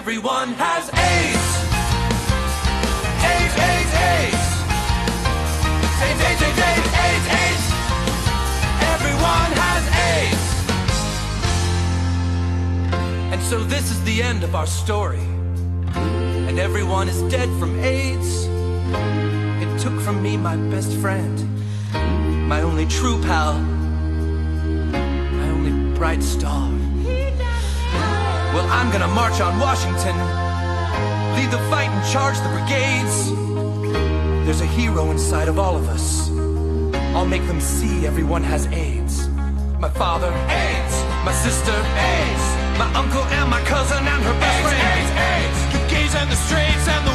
everyone has AIDS. AIDS, AIDS, AIDS. AIDS, AIDS, AIDS, AIDS, AIDS, AIDS. Everyone has AIDS. And so this is the end of our story. And everyone is dead from AIDS. It took from me my best friend, my only true pal, my only bright star. Well, I'm gonna march on Washington, lead the fight and charge the brigades. There's a hero inside of all of us. I'll make them see everyone has AIDS. My father, AIDS. My sister, AIDS. My uncle and my cousin and her best friend, AIDS, AIDS. The gays and the straights and the